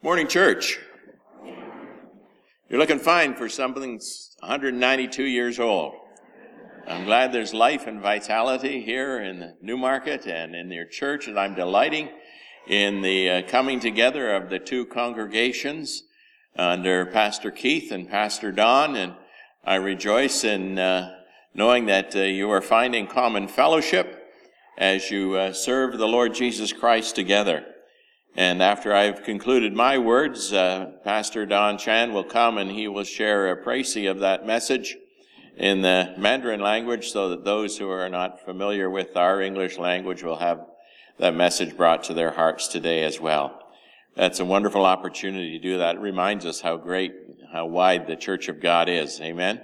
Morning, church. You're looking fine for something that's 192 years old. I'm glad there's life and vitality here in the Newmarket and in your church, and I'm delighting in the coming together of the two congregations under Pastor Keith and Pastor Don, and I rejoice in knowing that you are finding common fellowship as you serve the Lord Jesus Christ together. And after I've concluded my words, Pastor Don Chan will come and he will share a précis of that message in the Mandarin language so that those who are not familiar with our English language will have that message brought to their hearts today as well. That's a wonderful opportunity to do that. It reminds us how great, how wide the Church of God is. Amen?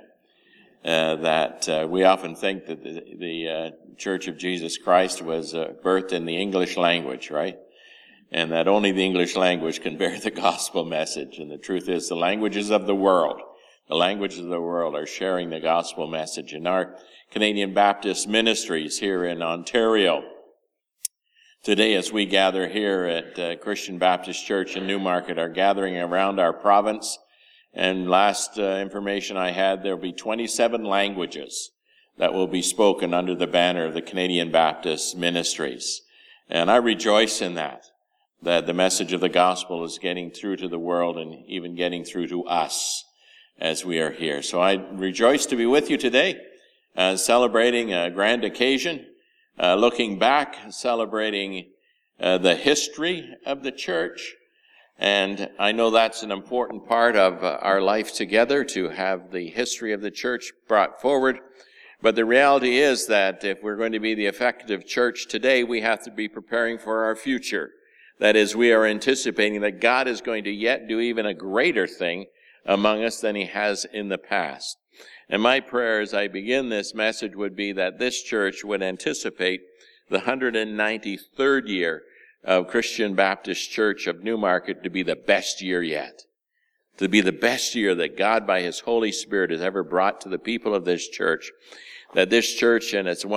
We often think that the Church of Jesus Christ was birthed in the English language, right? And that only the English language can bear the gospel message. And the truth is, the languages of the world are sharing the gospel message. And our Canadian Baptist ministries here in Ontario, today as we gather here at Christian Baptist Church in Newmarket, are gathering around our province. And last information I had, there will be 27 languages that will be spoken under the banner of the Canadian Baptist ministries. And I rejoice in that the message of the gospel is getting through to the world and even getting through to us as we are here. So I rejoice to be with you today, celebrating a grand occasion, looking back, celebrating the history of the church. And I know that's an important part of our life together, to have the history of the church brought forward. But the reality is that if we're going to be the effective church today, we have to be preparing for our future. That is, we are anticipating that God is going to yet do even a greater thing among us than he has in the past. And my prayer as I begin this message would be that this church would anticipate the 193rd year of Christian Baptist Church of Newmarket to be the best year yet. To be the best year that God by his Holy Spirit has ever brought to the people of this church. That this church in its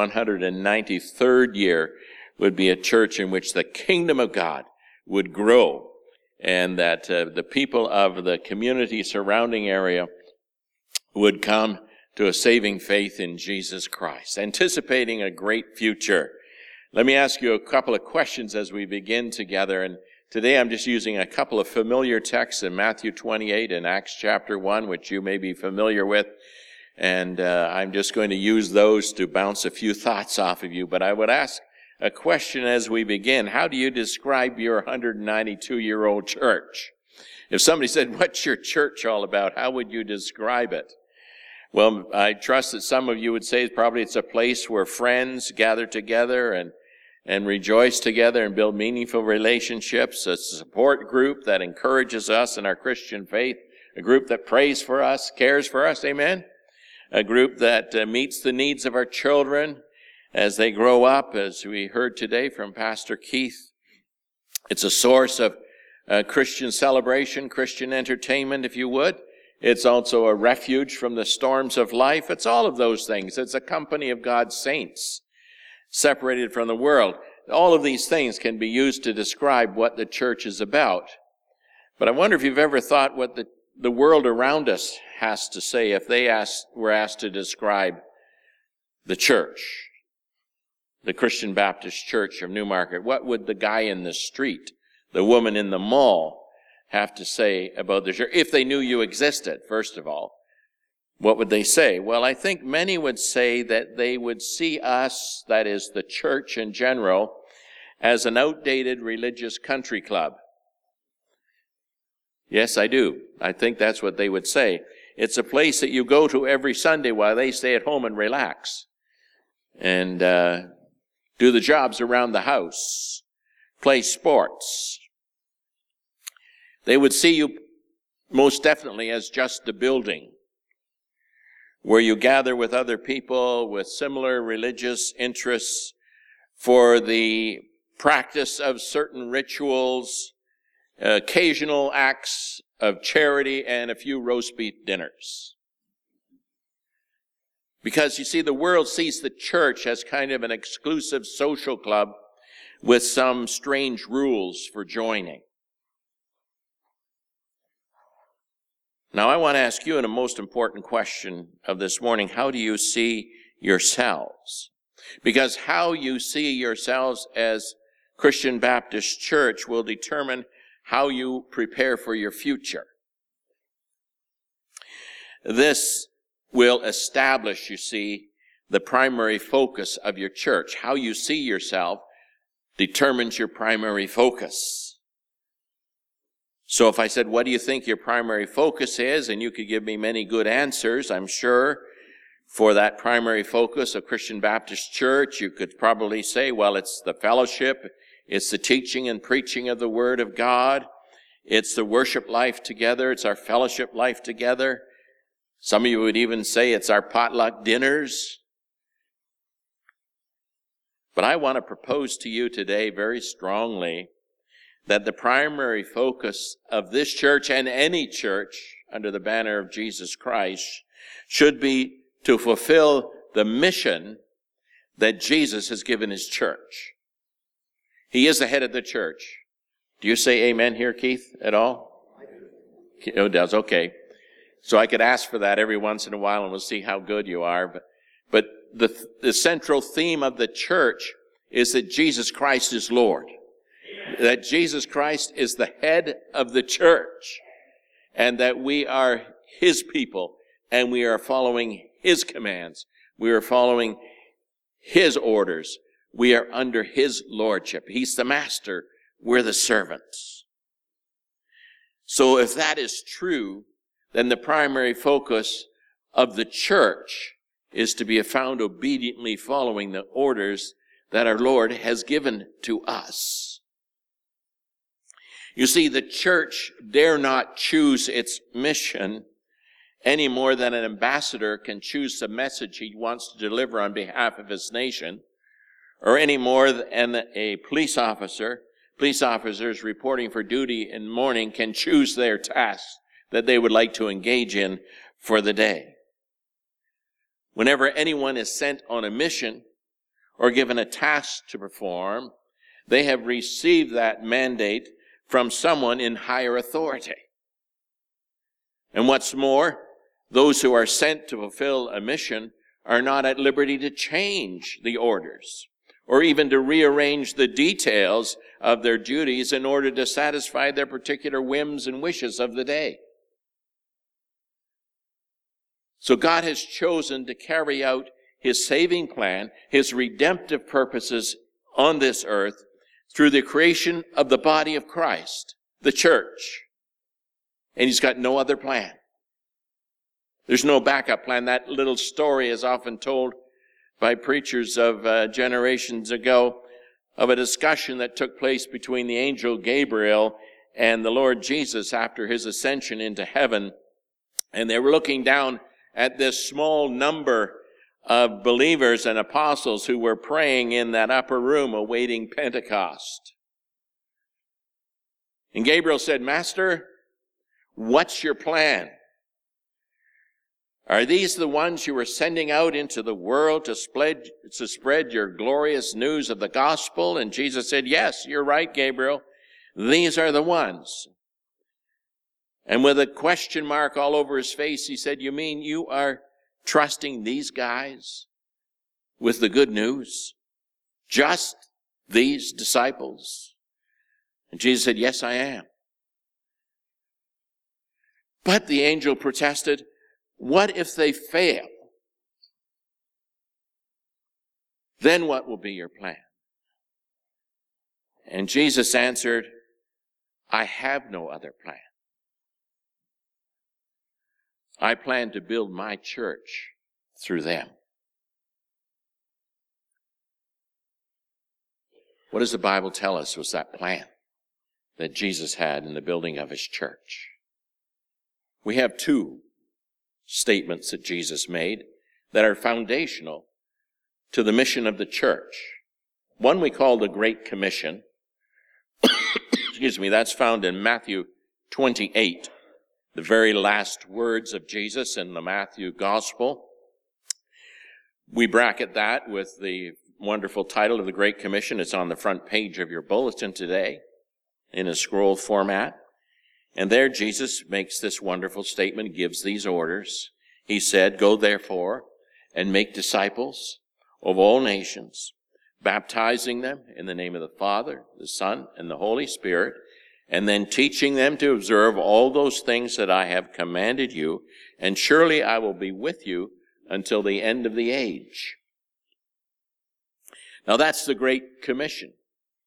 193rd year would be a church in which the kingdom of God would grow, and that the people of the community surrounding area would come to a saving faith in Jesus Christ, anticipating a great future. Let me ask you a couple of questions as we begin together, and today I'm just using a couple of familiar texts in Matthew 28 and Acts chapter 1, which you may be familiar with, and I'm just going to use those to bounce a few thoughts off of you, but I would ask a question as we begin. How do you describe your 192-year-old church? If somebody said, "What's your church all about?" how would you describe it? Well, I trust that some of you would say probably it's a place where friends gather together and rejoice together and build meaningful relationships, a support group that encourages us in our Christian faith, a group that prays for us, cares for us, amen? A group that meets the needs of our children as they grow up, as we heard today from Pastor Keith. It's a source of Christian celebration, Christian entertainment, if you would. It's also a refuge from the storms of life. It's all of those things. It's a company of God's saints, separated from the world. All of these things can be used to describe what the church is about. But I wonder if you've ever thought what the world around us has to say if they were asked to describe the church. The Christian Baptist Church of Newmarket. What would the guy in the street, the woman in the mall, have to say about the church? If they knew you existed, first of all, what would they say? Well, I think many would say that they would see us, that is the church in general, as an outdated religious country club. Yes, I do. I think that's what they would say. It's a place that you go to every Sunday while they stay at home and relax. And do the jobs around the house, play sports. They would see you most definitely as just a building where you gather with other people with similar religious interests for the practice of certain rituals, occasional acts of charity, and a few roast beef dinners. Because, you see, the world sees the church as kind of an exclusive social club with some strange rules for joining. Now, I want to ask you a most important question of this morning. How do you see yourselves? Because how you see yourselves as Christian Baptist Church will determine how you prepare for your future. This will establish, you see, the primary focus of your church. How you see yourself determines your primary focus. So if I said, what do you think your primary focus is? And you could give me many good answers, I'm sure. For that primary focus of Christian Baptist Church, you could probably say, well, it's the fellowship, it's the teaching and preaching of the Word of God, it's the worship life together, it's our fellowship life together. Some of you would even say it's our potluck dinners. But I want to propose to you today very strongly that the primary focus of this church and any church under the banner of Jesus Christ should be to fulfill the mission that Jesus has given his church. He is the head of the church. Do you say amen here, Keith, at all? Oh, it does, okay. So I could ask for that every once in a while and we'll see how good you are. But the central theme of the church is that Jesus Christ is Lord. That Jesus Christ is the head of the church. And that we are his people and we are following his commands. We are following his orders. We are under his lordship. He's the master. We're the servants. So if that is true, then the primary focus of the church is to be found obediently following the orders that our Lord has given to us. You see, the church dare not choose its mission any more than an ambassador can choose the message he wants to deliver on behalf of his nation, or any more than a police officers reporting for duty in the morning can choose their tasks that they would like to engage in for the day. Whenever anyone is sent on a mission or given a task to perform, they have received that mandate from someone in higher authority. And what's more, those who are sent to fulfill a mission are not at liberty to change the orders or even to rearrange the details of their duties in order to satisfy their particular whims and wishes of the day. So God has chosen to carry out his saving plan, his redemptive purposes on this earth through the creation of the body of Christ, the church. And he's got no other plan. There's no backup plan. That little story is often told by preachers of generations ago of a discussion that took place between the angel Gabriel and the Lord Jesus after his ascension into heaven. And they were looking down at this small number of believers and apostles who were praying in that upper room awaiting Pentecost. And Gabriel said, "Master, what's your plan? Are these the ones you were sending out into the world to spread your glorious news of the gospel?" And Jesus said, "Yes, you're right, Gabriel. These are the ones." And with a question mark all over his face, he said, "You mean you are trusting these guys with the good news? Just these disciples?" And Jesus said, "Yes, I am." But the angel protested, "What if they fail? Then what will be your plan?" And Jesus answered, "I have no other plan. I plan to build my church through them." What does the Bible tell us was that plan that Jesus had in the building of his church? We have two statements that Jesus made that are foundational to the mission of the church. One we call the Great Commission. That's found in Matthew 28, the very last words of Jesus in the Matthew Gospel. We bracket that with the wonderful title of the Great Commission. It's on the front page of your bulletin today in a scroll format. And there Jesus makes this wonderful statement, gives these orders. He said, "Go therefore and make disciples of all nations, baptizing them in the name of the Father, the Son, and the Holy Spirit, and then teaching them to observe all those things that I have commanded you, and surely I will be with you until the end of the age." Now that's the Great Commission.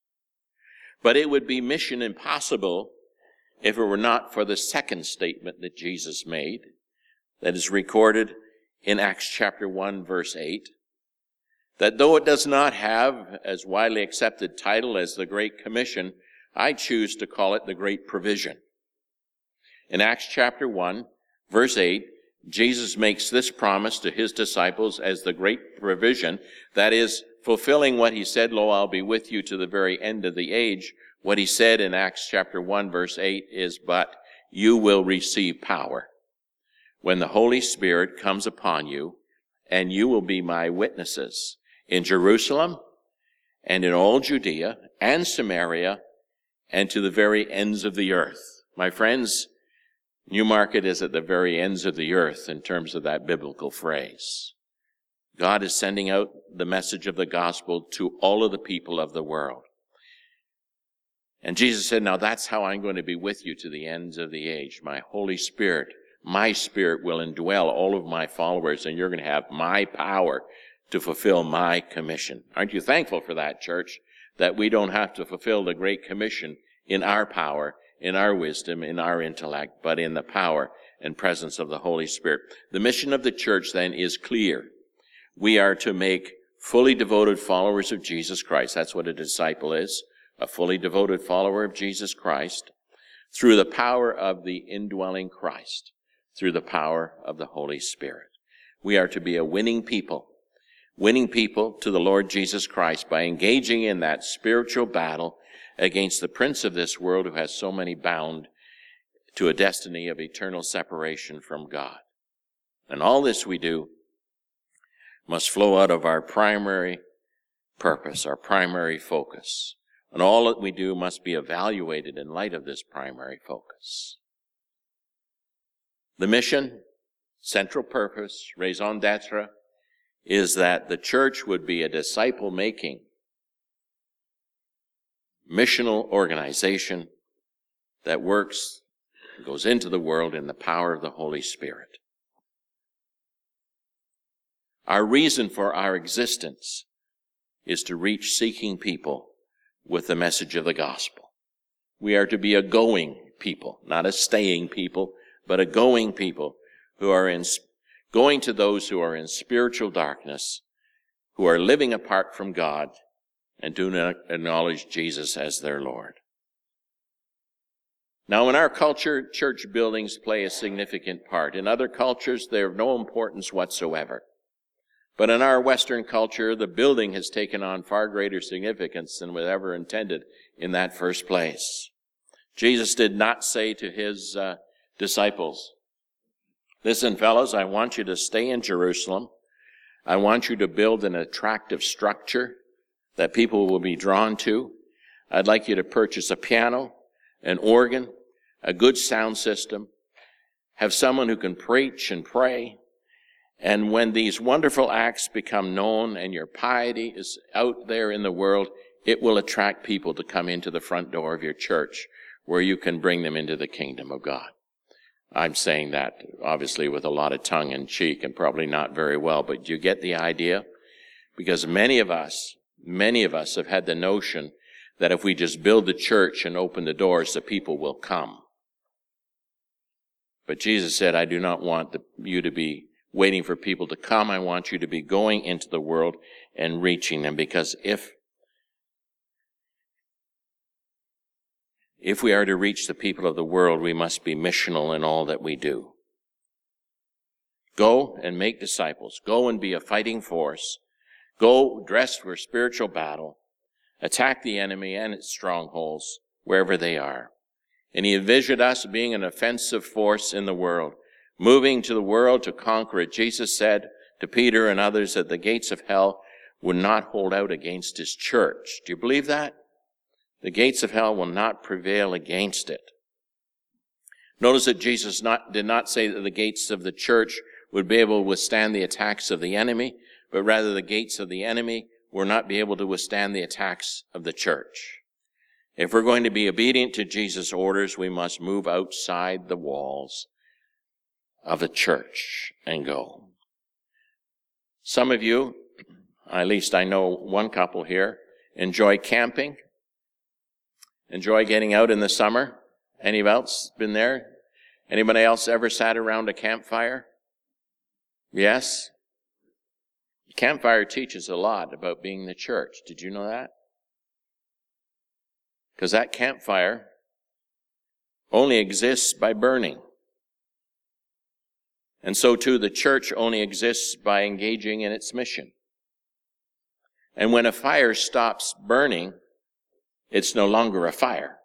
But it would be mission impossible if it were not for the second statement that Jesus made, that is recorded in Acts chapter 1, verse 8, that though it does not have as widely accepted title as the Great Commission, I choose to call it the Great Provision. In Acts chapter 1, verse 8, Jesus makes this promise to his disciples as the Great Provision, that is, fulfilling what he said, "Lo, I'll be with you to the very end of the age." What he said in Acts chapter 1, verse 8 is, "But you will receive power when the Holy Spirit comes upon you, and you will be my witnesses in Jerusalem and in all Judea and Samaria and to the very ends of the earth." My friends, Newmarket is at the very ends of the earth in terms of that biblical phrase. God is sending out the message of the gospel to all of the people of the world. And Jesus said, "Now that's how I'm going to be with you to the ends of the age. My Holy Spirit, my Spirit will indwell all of my followers, and you're going to have my power to fulfill my commission." Aren't you thankful for that, church? That we don't have to fulfill the Great Commission in our power, in our wisdom, in our intellect, but in the power and presence of the Holy Spirit. The mission of the church then is clear. We are to make fully devoted followers of Jesus Christ. That's what a disciple is, a fully devoted follower of Jesus Christ, through the power of the indwelling Christ, through the power of the Holy Spirit. We are to be a winning people to the Lord Jesus Christ by engaging in that spiritual battle against the prince of this world who has so many bound to a destiny of eternal separation from God. And all this we do must flow out of our primary purpose, our primary focus. And all that we do must be evaluated in light of this primary focus. The mission, central purpose, raison d'etre, is that the church would be a disciple-making, missional organization that works, goes into the world in the power of the Holy Spirit. Our reason for our existence is to reach seeking people with the message of the gospel. We are to be a going people, not a staying people, but a going people who are going to those who are in spiritual darkness, who are living apart from God, and do not acknowledge Jesus as their Lord. Now, in our culture, church buildings play a significant part. In other cultures, they're of no importance whatsoever. But in our Western culture, the building has taken on far greater significance than was ever intended in that first place. Jesus did not say to his disciples, "Listen, fellows, I want you to stay in Jerusalem. I want you to build an attractive structure that people will be drawn to. I'd like you to purchase a piano, an organ, a good sound system, have someone who can preach and pray. And when these wonderful acts become known and your piety is out there in the world, it will attract people to come into the front door of your church where you can bring them into the kingdom of God." I'm saying that obviously with a lot of tongue in cheek and probably not very well, but do you get the idea? Because many of us have had the notion that if we just build the church and open the doors, the people will come. But Jesus said, "I do not want you to be waiting for people to come. I want you to be going into the world and reaching them, because if we are to reach the people of the world, we must be missional in all that we do. Go and make disciples. Go and be a fighting force. Go dressed for spiritual battle. Attack the enemy and its strongholds wherever they are." And he envisioned us being an offensive force in the world, moving to the world to conquer it. Jesus said to Peter and others that the gates of hell would not hold out against his church. Do you believe that? The gates of hell will not prevail against it. Notice that Jesus did not say that the gates of the church would be able to withstand the attacks of the enemy, but rather the gates of the enemy will not be able to withstand the attacks of the church. If we're going to be obedient to Jesus' orders, we must move outside the walls of the church and go. Some of you, at least I know one couple here, enjoy camping, enjoy getting out in the summer. Anybody else been there? Anybody else ever sat around a campfire? Yes? Campfire teaches a lot about being the church. Did you know that? Because that campfire only exists by burning. And so too the church only exists by engaging in its mission. And when a fire stops burning, it's no longer a fire.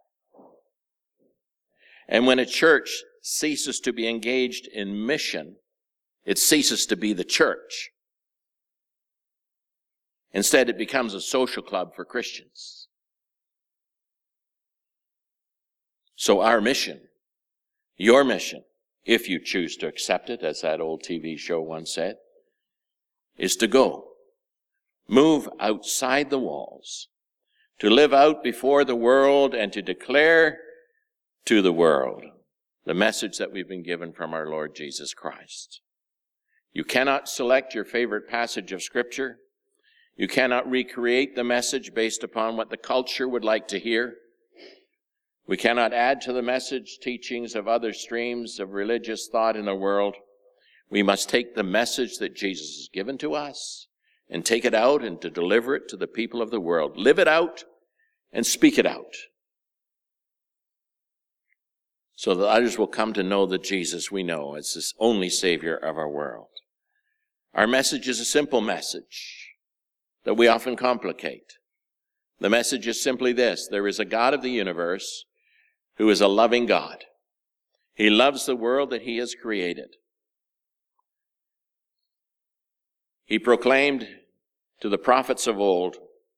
And when a church ceases to be engaged in mission, it ceases to be the church. Instead, it becomes a social club for Christians. So our mission, your mission, if you choose to accept it, as that old TV show once said, is to go. Move outside the walls, to live out before the world and to declare to the world the message that we've been given from our Lord Jesus Christ. You cannot select your favorite passage of Scripture. You cannot recreate the message based upon what the culture would like to hear. We cannot add to the message teachings of other streams of religious thought in the world. We must take the message that Jesus has given to us and take it out and to deliver it to the people of the world. Live it out and speak it out, so that others will come to know the Jesus we know as the only Savior of our world. Our message is a simple message that we often complicate. The message is simply this: there is a God of the universe who is a loving God. He loves the world that he has created. He proclaimed to the prophets of old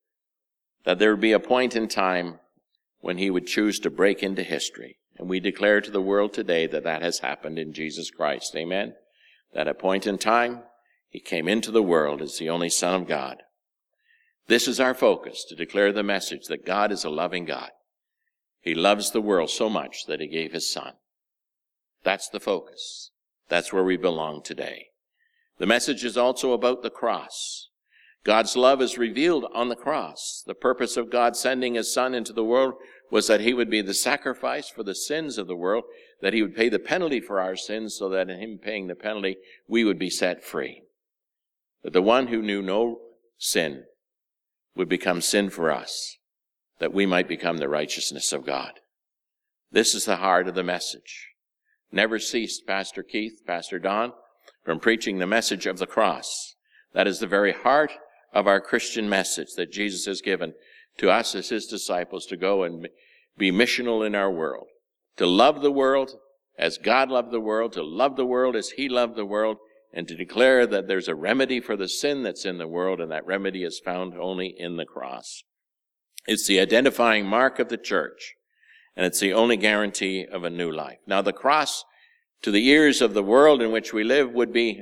that there would be a point in time when he would choose to break into history. And we declare to the world today that that has happened in Jesus Christ. Amen? That at a point in time, he came into the world as the only Son of God. This is our focus, to declare the message that God is a loving God. He loves the world so much that he gave his Son. That's the focus. That's where we belong today. The message is also about the cross. God's love is revealed on the cross. The purpose of God sending his Son into the world was that he would be the sacrifice for the sins of the world, that he would pay the penalty for our sins, so that in him paying the penalty, we would be set free. That the one who knew no sin would become sin for us, that we might become the righteousness of God. This is the heart of the message. Never ceased, Pastor Keith, Pastor Don, from preaching the message of the cross. That is the very heart of our Christian message that Jesus has given to us as his disciples, to go and be missional in our world, to love the world as God loved the world, to love the world as he loved the world, and to declare that there's a remedy for the sin that's in the world, and that remedy is found only in the cross. It's the identifying mark of the church, and it's the only guarantee of a new life. Now, the cross, to the ears of the world in which we live, would be,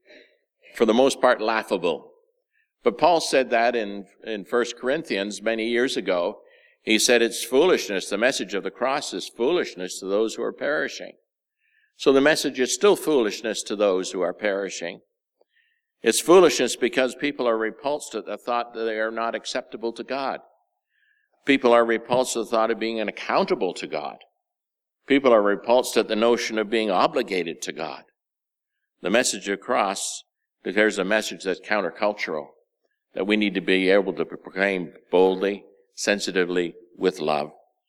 for the most part, laughable. But Paul said that in 1 Corinthians many years ago. He said it's foolishness. The message of the cross is foolishness to those who are perishing. So the message is still foolishness to those who are perishing. It's foolishness because people are repulsed at the thought that they are not acceptable to God. People are repulsed at the thought of being unaccountable to God. People are repulsed at the notion of being obligated to God. The message of the cross declares a message that's countercultural, that we need to be able to proclaim boldly, sensitively, with love.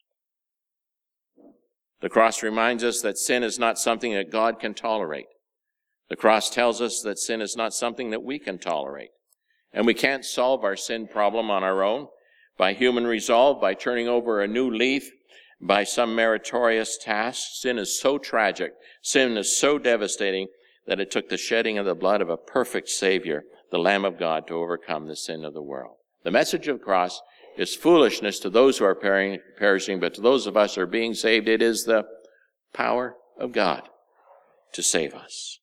The cross reminds us that sin is not something that God can tolerate. The cross tells us that sin is not something that we can tolerate. And we can't solve our sin problem on our own by human resolve, by turning over a new leaf, by some meritorious task. Sin is so tragic, sin is so devastating, that it took the shedding of the blood of a perfect Savior, the Lamb of God, to overcome the sin of the world. The message of the cross is foolishness to those who are perishing, but to those of us who are being saved, it is the power of God to save us.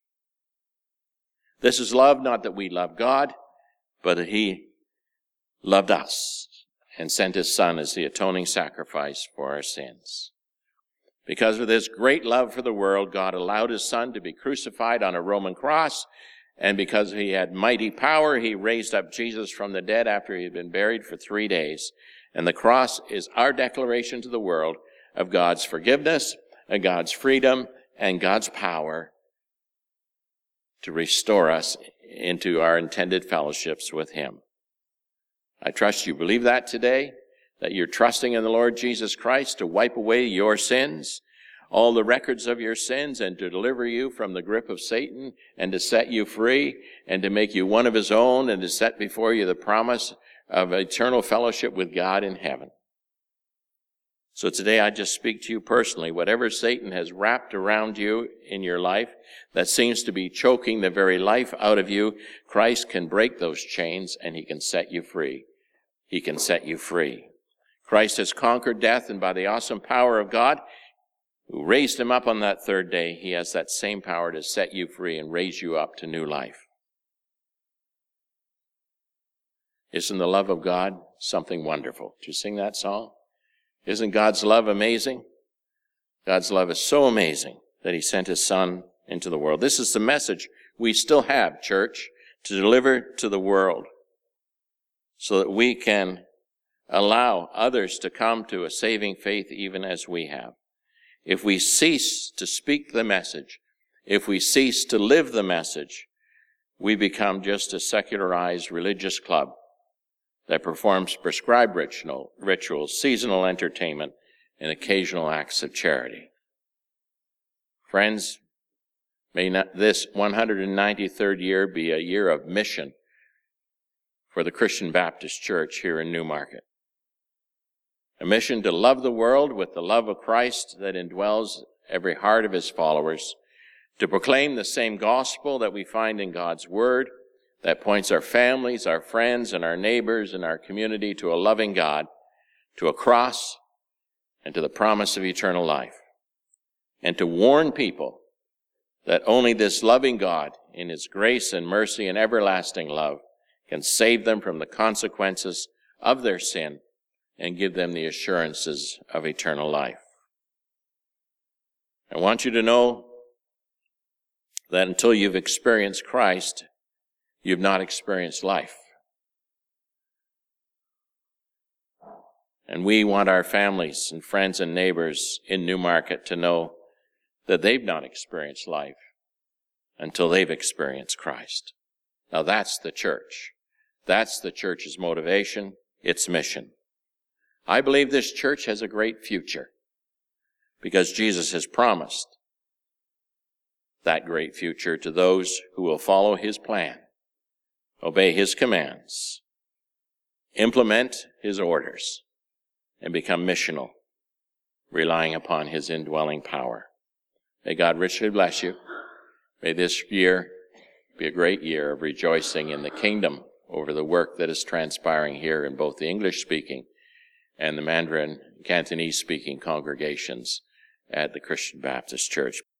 This is love, not that we love God, but that he loved us and sent his Son as the atoning sacrifice for our sins. Because of this great love for the world, God allowed his Son to be crucified on a Roman cross, and because he had mighty power, he raised up Jesus from the dead after he had been buried for 3 days. And the cross is our declaration to the world of God's forgiveness, and God's freedom, and God's power to restore us into our intended fellowships with him. I trust you believe that today, that you're trusting in the Lord Jesus Christ to wipe away your sins, all the records of your sins, and to deliver you from the grip of Satan, and to set you free, and to make you one of his own, and to set before you the promise of eternal fellowship with God in heaven. So today I just speak to you personally. Whatever Satan has wrapped around you in your life that seems to be choking the very life out of you, Christ can break those chains and he can set you free. He can set you free. Christ has conquered death, and by the awesome power of God, who raised him up on that third day, he has that same power to set you free and raise you up to new life. Isn't the love of God something wonderful? Did you sing that song? Isn't God's love amazing? God's love is so amazing that he sent his Son into the world. This is the message we still have, church, to deliver to the world so that we can allow others to come to a saving faith even as we have. If we cease to speak the message, if we cease to live the message, we become just a secularized religious club that performs prescribed rituals, seasonal entertainment, and occasional acts of charity. Friends, may not this 193rd year be a year of mission for the Christian Baptist Church here in Newmarket. A mission to love the world with the love of Christ that indwells every heart of his followers, to proclaim the same gospel that we find in God's Word, that points our families, our friends, and our neighbors and our community to a loving God, to a cross, and to the promise of eternal life. And to warn people that only this loving God, in his grace and mercy and everlasting love, can save them from the consequences of their sin and give them the assurances of eternal life. I want you to know that until you've experienced Christ, you've not experienced life. And we want our families and friends and neighbors in Newmarket to know that they've not experienced life until they've experienced Christ. Now that's the church. That's the church's motivation, its mission. I believe this church has a great future because Jesus has promised that great future to those who will follow his plan, obey his commands, implement his orders, and become missional, relying upon his indwelling power. May God richly bless you. May this year be a great year of rejoicing in the kingdom over the work that is transpiring here in both the English-speaking and the Mandarin Cantonese-speaking congregations at the Christian Baptist Church.